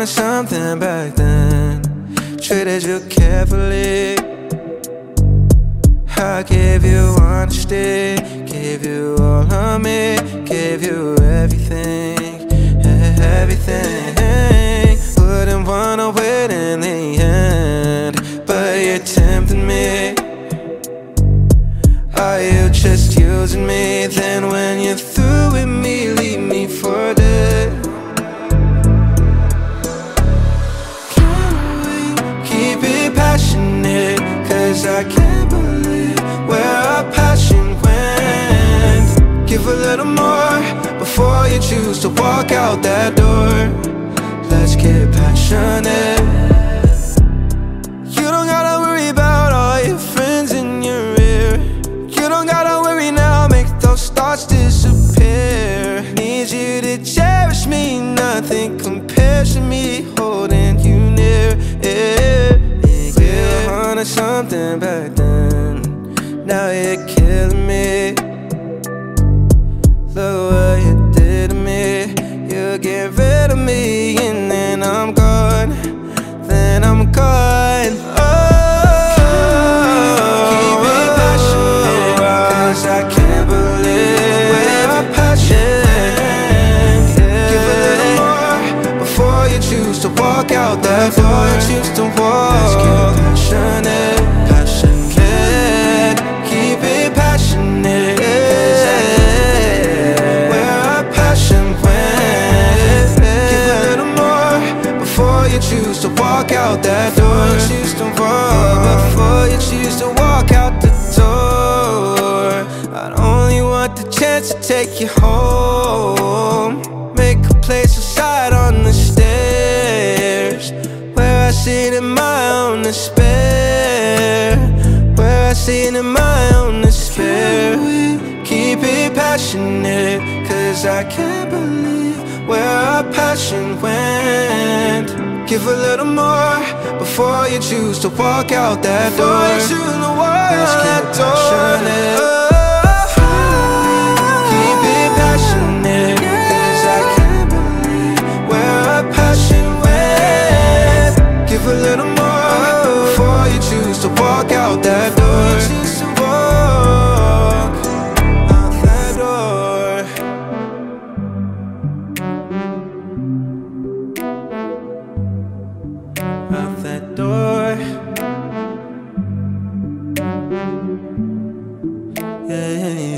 wanted something back then, treated you carefully. I gave you honesty, gave you all of me, gave you everything, everything. Wouldn't wanna wait in the end, but you tempted me. Are you just using me? Then when you're through with me, leave me for dead. Can we keep it passionate? Cause I can't believe where our passion went. Give a little more before you choose to walk out that door. Let's get passionate. You don't gotta worry about all your friends in your ear. You don't gotta worry now, make those thoughts disappear. Need you to cherish me, nothing compares to me holding you near. Yeah, yeah. I wanted something back then, now you're killing me. Look what you did to me. You get rid of me and then I'm gone, then I'm gone. Keep it passionate, cause I can't believe where our passion went. Give a little more before you choose to walk out that door. Choose to walk. Let's get passionate, passionate. Keep it passionate, cause I can't believe where our passion went. Give a little more before you choose to walk out that door. Choose to walk before you choose to walk out the door. I'd only want the chance to take you home, make a place aside on the stairs, where I sit in my own despair, where I sit in my own despair. Keep it passionate, cause I can't believe where our passion went. Give a little more before you choose to walk out that door. Let's get passionate. Keep it passionate, cause I can't believe where our passion went. Give a little more before you choose to walk out that door. Choose to walk out that door. Out that door. Yeah, yeah, yeah.